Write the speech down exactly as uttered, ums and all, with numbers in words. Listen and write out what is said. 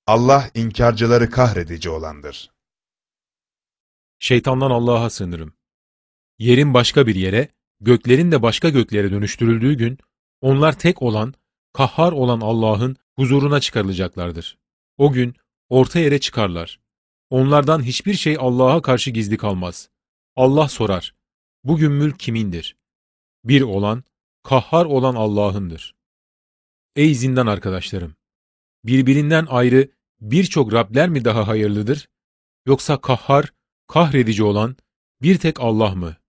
Allah inkarcıları kahredici olandır. Şeytandan Allah'a sığınırım. Yerin başka bir yere, göklerin de başka göklere dönüştürüldüğü gün, onlar tek olan, kahhar olan Allah'ın huzuruna çıkarılacaklardır. O gün orta yere çıkarlar. Onlardan hiçbir şey Allah'a karşı gizli kalmaz. Allah sorar, bugün mülk kimindir? Bir olan, kahhar olan Allah'ındır. Ey zindan arkadaşlarım! Birbirinden ayrı birçok Rabler mi daha hayırlıdır? Yoksa kahhar, kahredici olan bir tek Allah mı?